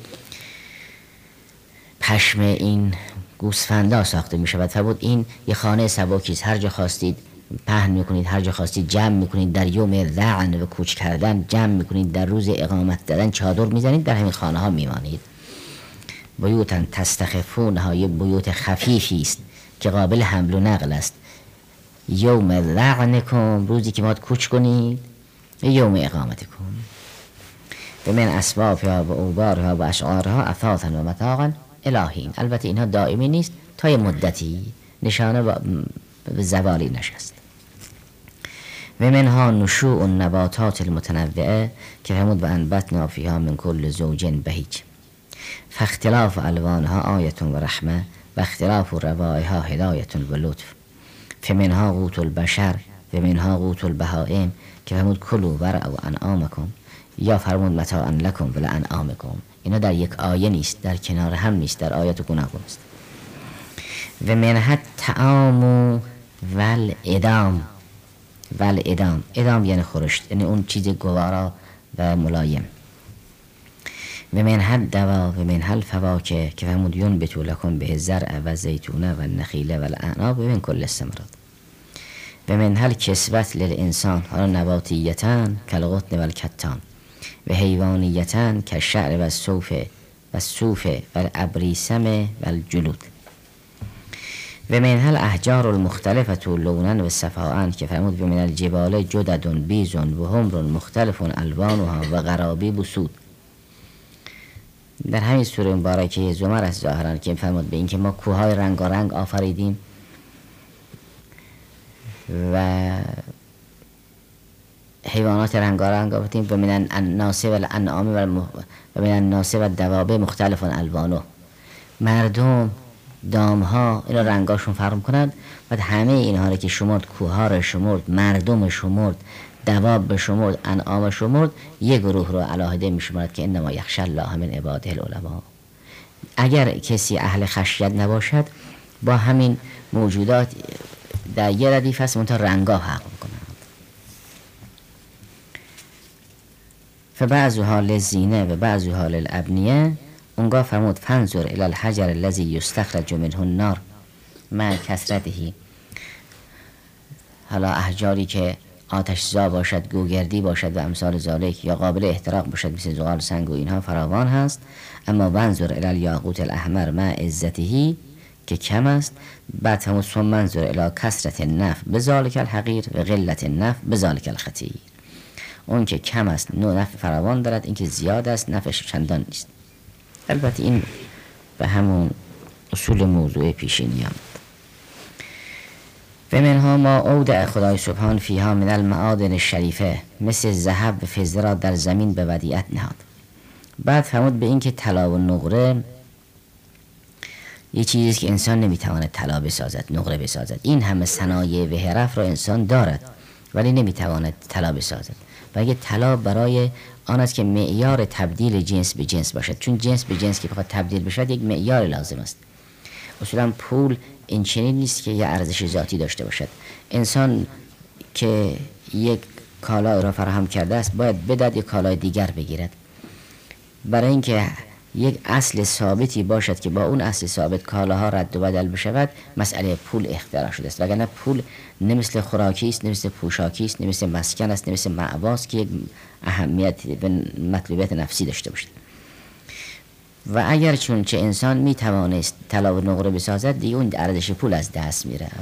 پشم این گوسفندا ساخته می شود. فرمود این یه خانه سبکی است، هر جا خواستید پهن میکنید، هر جا خواستید جمع میکنید، در یوم لعن و کوچ کردن جمع میکنید، در روز اقامت دادن چادر میزنید، در همین خانه ها میمانید. بیوتا تستخفونها، یه بیوت خفیفی است که قابل حمل و نقل است. یوم لعنکم، روزی که باید کوچ کنید، یوم اقامتکم. و من اسوافها و اوبارها و اشعارها اثاثا و متاعا الهین. البته اینها دائمی نیست، تا یه مدتی، نشانه به زوالی نشست. و منها نشوء النباتات المتنوعه که فرمود و انبتنا فیها من کل زوج بهیج. فاختلاف الوانها آیت و رحمه و اختلاف روایها هدایت و لطف. فمنها قوت البشر و منها قوت البهائم که فرمود کلوا ورعوا انعامکم، یا فرمود متاعا لکم و لانعامکم. اینا در یک آیه نیست، در کنار هم نیست، در آیات گوناگون است. و منها طعام ول ادام ول ادام ادام یعنی خورشت، یعنی اون چیز گوارا و ملایم. و منها دوا و منها الفواکه که فرمود ینبت لکم به زرع و زیتونه و نخیله و الاعناب و من کل الثمرات. و منها کسوت للانسان، حالا نباتیتن کالقطن و الکتان و حیوانیتن کالشعر و الصوف و الصوف و الابریسم و الجلود و منها الاحجار المختلفه لونا و صفاء که فرمود و من الجبال جدد بیز و حمر مختلف الوانها و غرابیب سود. در همین سوره مبارکه زمر است ظاهرا که فرمود به اینکه ما کوههای رنگارنگ آفریدیم و حیوانات رنگارنگ آفریدیم و من الناس و الانعام و من الناس و الدواب مختلف الوانه. مردم دامها اینا رنگاشون فرق کنند و همه اینها رو که شمرد، کوها رو شمرد، مردم شمرد، دواب شمرد، انعام شمرد، یک گروه رو علاهده میشمرد که انما یخشی الله من عباده العلماء. اگر کسی اهل خشیت نباشد با همین موجودات در یه ردیف هست منتها رنگا حق میکنند. فبعضها للزینه و بعضها للابنیه. اونگاه فرمود فانظر الی الحجر الذی یستخرج منه النار مع کثرته. حالا احجاری که آتش زا باشد، گوگردی باشد و امثال ذالک یا قابل احتراق باشد مثل زغال، سنگ و اینها فراوان هست. اما وانظر الی الیاقوت الاحمر مع عزته که کم است. بعد هم ثم منظر الی کثرت النفع بذالک الحقیر و قلت النفع بذالک الخطیر. اون که کم است نوع نفع فراوان دارد، این که زیاد است نفعش چندان نیست. البته این به همون اصول موضوع پیشینی هم. و منها ما اودع خدای سبحان فیها من المعادن الشریفه، مثل ذهب و فضه را در زمین به ودیعت نهاد. بعد فرمود به این که طلا و نقره یه چیزی که انسان نمیتواند طلا بسازد، نقره بسازد. این همه صنایع و حرف را انسان دارد ولی نمیتواند طلا بسازد. و اگه طلا برای آن است که معیار تبدیل جنس به جنس باشد، چون جنس به جنس که بخواد تبدیل بشد یک معیار لازم است. اصولا پول این چنین نیست که یه ارزش ذاتی داشته باشد. انسان که یک کالا را فراهم کرده است باید بدهد یک کالای دیگر بگیرد. برای اینکه یک اصل ثابتی باشد که با اون اصل ثابت کالاها رد و بدل بشود، مسئله پول اختراع شده است. وگرنه پول نه مثل خوراکی است، نه مثل پوشاکی است، نه مثل مسکن است، نه مثل مأواست که یک اهمیت و مطلوبیت نفسی داشته باشد. و اگر چون چه انسان می توانست طلا و نقره بسازد، دیگه اون ارزش پول از دست می رفت.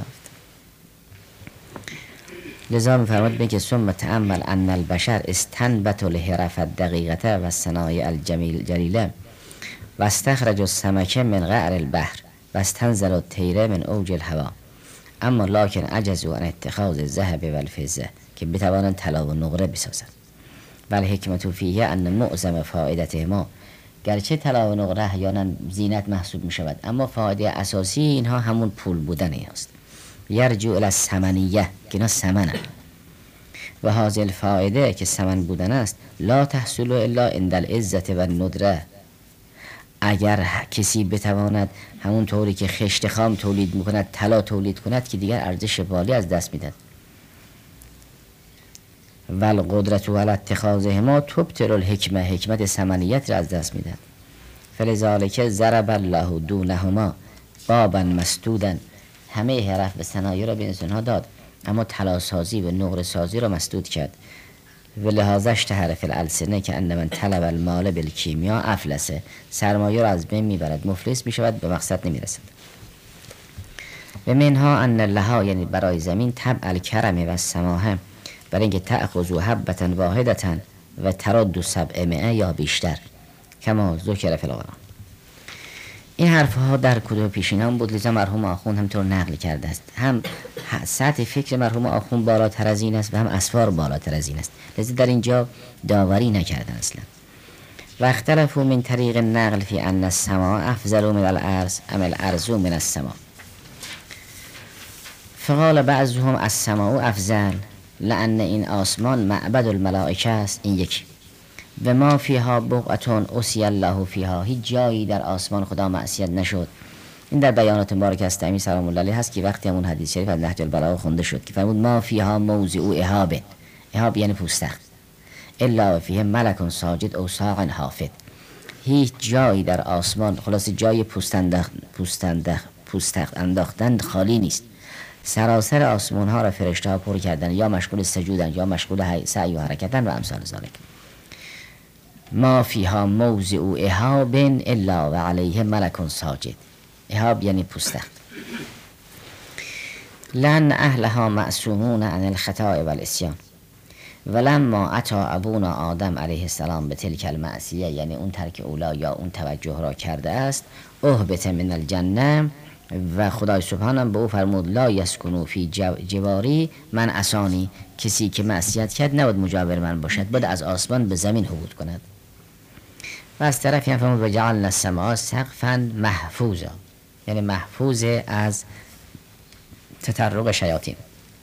لذا می فرمود به که ثم تأمل ان البشر استنبت الحرف الدقیقه و صنایع الجمیل جلیله و استخرج السمک من قعر البحر و استنزل الطیر من اوج الهوا، اما لکن عجزوا عن اتخاذ الذهب و الفضه که بتوانند طلا و نقره بسازند. و الحکمت فیه ان معظم فایدتهما، گرچه طلا و نقره احیانا زینت محسوب می شود اما فایده اساسی اینها همون پول بودن است. یرجع الی الثمنیه که اینا ثمنه و هذه الفایده که ثمن بودن است لا تحصل الا عند العزة و الندره. اگر کسی بتواند همون طوری که خشت خام تولید میکند طلا تولید کند که دیگر ارزش والی از دست میدهد. و القدرت و اتخاذهما تبطل الحکمه، حکمت ثمنیت را از دست میدهد. فلذالک ضرب الله دونهما بابا مسدودا، همه حرف و صنایع را به انسانها داد اما طلا سازی و نقره سازی را مسدود کرد. و لحاظ اشتهر فی الالسنه که ان من طلب المال بالکیمیا افلسه، سرمایه را از بین میبرد، مفلس میشود، به مقصد نمیرسد. و منها ان لها، یعنی برای زمین، طبع الکرم و السماحه، برای اینکه تأخذ حبة واحدة و ترد سبعمائة یا بیشتر کما ذکر فی القرآن. این حرف ها در کتب پیشینان بود، لذا مرحوم آخوند همطور نقل کرده است. هم سطح فکر مرحوم آخوند بالاتر از این است و هم اسفار بالاتر از این است، لذا در اینجا داوری نکردن اصلا. و اختلفوا من طریق نقل فی ان السماء افضل من الارض ام الارض من السماء. فقال بعضهم السماء افضل لان این آسمان معبد الملائکه است. این یکی. و ما فیها بقعتون اسی الله فیها، هیچ جایی در آسمان خدا معصیت نشد. این در بیانات مبارک از تیمی سلام الله علیه هست که وقتی همون حدیث شریف از نهج البلاغه خونده شد که فرمود ما فیها موضع اهاب، اهاب یعنی پوستخ، الا و فیه ملک ساجد او ساق حافظ. هیچ جایی در آسمان، خلاص جای پوستندخ پوستندخ پوستخ انداختن خالی نیست، سراسر آسمان ها را فرشته ها پر کردن، یا مشغول سجودن یا مشغول سعی و حرکتن و امثال ذالک. ما فیها موضع اهاب الا و علیه ملک ساجد. اهاب یعنی پوستخت. لن اهلها معصومون عن الخطاء والعصیان ولما اتی ابونا آدم علیه السلام به تلک المعصیه، یعنی اون ترک اولا یا اون توجه را کرده است، اهبط من الجنه، و خدای سبحانم به او فرمود لا یسکنو فی جواری من عصانی، کسی که معصیت کرد نباید مجاور من باشد، باید از آسمان به زمین هبوط کند. و از طرفی هم فرمود وجعلنا السماء سقفا محفوظا، یعنی محفوظ از تطرق شیاطین.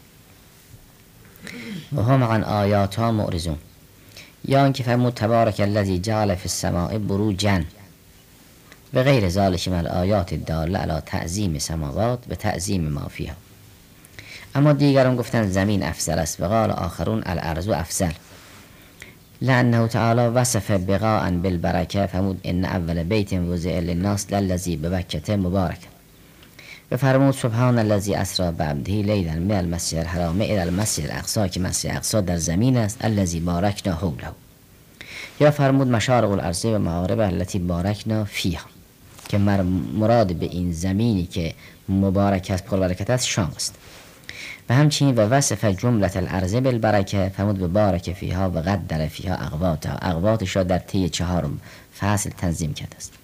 و هم عن آیاتها معرضون. یا اینکه فرمود تبارک الذی جعل فی السماء بروجا و غیر ذلک من الآیات الداله علی تعظیم سماوات و تعظیم ما فیها. اما دیگران گفتن زمین افضل است و قال آخرون الارض افضل، لانه تعالی وصف بقاء بالبرکه، فرمود ان اول بیت وضع للناس للذی ببکة مبارک. و فرمود سبحان الذی اسری بعبده لیلا من المسجد الحرام الی المسجد الاقصی، که مسجد اقصی در زمین است، الذی بارکنا حوله. یا فرمود مشارق الارض و مغاربها التي بارکنا فیها، که مراد به این زمینی که مبارک است پربرکت است شام است. و همچنین و وصف جملت الارض بالبرکه، فرمود به بارک فیها و قدر فیها اقواتها، اقواتش را در طی چهارم فصل تنظیم کرده است.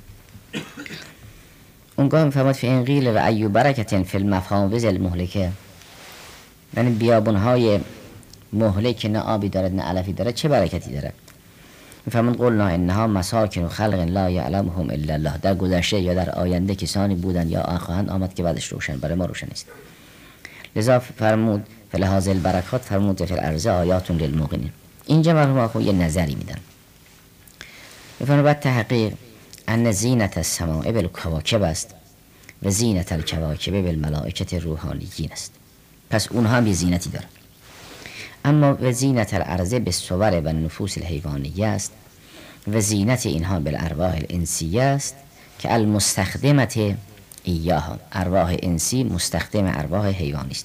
اونگاه فرمود فی این قیل و ایو برکت فی المفاوض المهلکه، یعنی بیابونهای مهلک نه آبی دارد نه علفی دارد چه برکتی دارد. فرمود قلنا انها مساکن خلق لا یعلمهم الا الله، در گذشته یا در آینده کسانی بودند یا خواهند آمد که بعدش روشن، برای ما روشن است. لذا فرمود فلهذا البرکات، فرمود فی الارض آیات للموقنین. اینجا مرحوم خود یه نظری میدن. فرمود بعد تحقیق ان زینت السماء بالکواکب است و زینت الکواکب بالملائکه روحانیین است. پس اونها هم یه زینتی دارن. اما و زینت الارض بالصور و النفوس الحیوانیه است و زینت اینها بالارواح الانسیه است که المستخدمت ایاها، ارواح انسی مستخدم ارواح حیوانی است.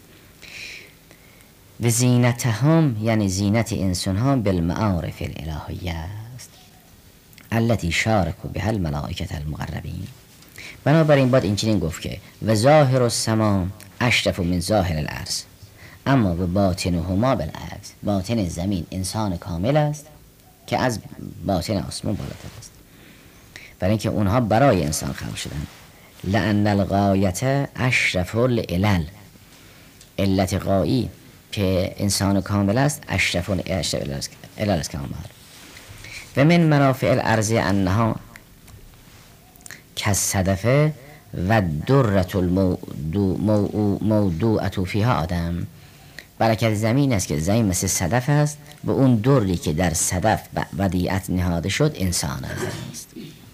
و زینتهم یعنی زینت انسان ها بالمعارف الالهیه است التي شارکوا بها الملائکه المقربین. بنابراین باید این چنین گفت که و ظاهر السما اشرف من ظاهر الارض، اما به باطنهما بالعکس، باطن زمین انسان کامل است که از باطن آسمان بالاتر است، برای اینکه اونها برای انسان خلق شدند. لأن الغایت اشرف العلل، علت غایی که انسان کامل است اشرف العلل است کامل. و من منافع الارض انها کالصدفه و درة الموضوعة فیها آدم. برکت زمین است که زمین مثل صدف است و اون دری که در صدف ودیعت نهاده شد انسان است.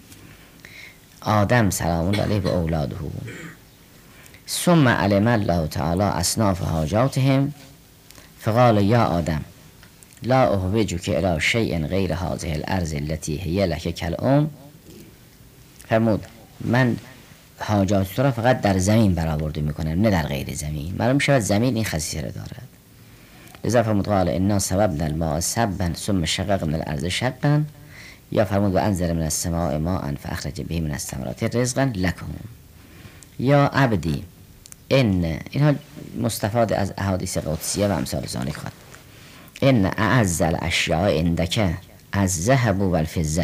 آدم سلام علیه و اولاده. ثم علم الله تعالی اصناف حاجاتهم فقال یا آدم لا احوجک الی شیء غیر هذه الارض التي هي لك کالام. فرمود من حاجات تو را فقط در زمین برآورده میکنم نه در غیر زمین. معلوم شود زمین این خصیصه را دارد. لذا فرمود قال انا صببنا الماء صبا ثم شققنا الارض شقا. یا فرمود و انزل من السماء ماء فاخرج به من الثمرات رزقا لكم. یا عبدی ان، اینها مستفاد از احادیث قدسیه و امثال ذالک خواهد. ان اعز الاشیاء عندک الذهب والفضه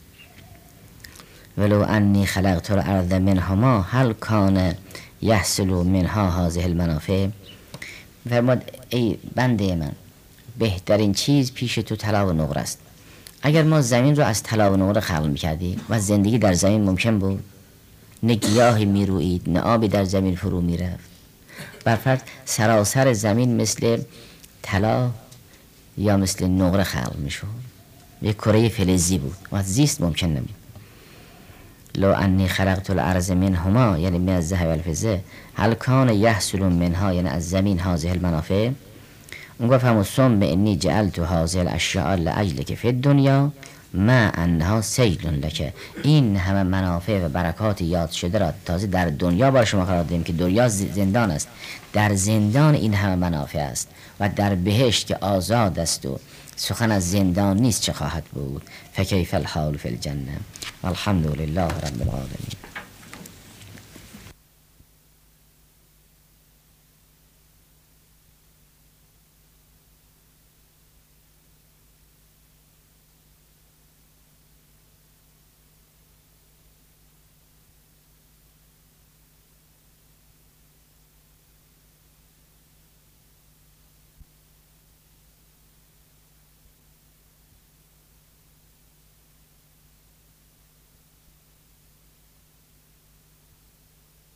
ولو انی خلقت الارض منهما هل کان یحصل منها هذه المنافع. فرمود ای بنده من بهترین چیز پیش تو طلا و نقره است. اگر ما زمین رو از طلا و نقره خلق می‌کردیم و زندگی در زمین ممکن بود، نه گیاهی میروید نه آبی در زمین فرو میرفت. برفرض سراسر زمین مثل طلا یا مثل نقره خلق میشد، یک کره فلزی بود و زیست ممکن نبود. لو انی خلقت الارض منهما یعنی من الذهب والفضه هل کان یحصل منها یعنی از زمین هذه المنافع. اون گفت هم ثم انی جعلت هذه الاشیاء لاجلک فی الدنیا ما انها سجل لکه، این همه منافع و برکات یاد شده را تازه در دنیا بر شما قرار دادیم که دنیا زندان است، در زندان این همه منافع است و در بهشت که آزاد است و سخن از زندان نیست چه خواهد بود؟ فکیف الحال فی الجنه. الحمد لله رب العالمین.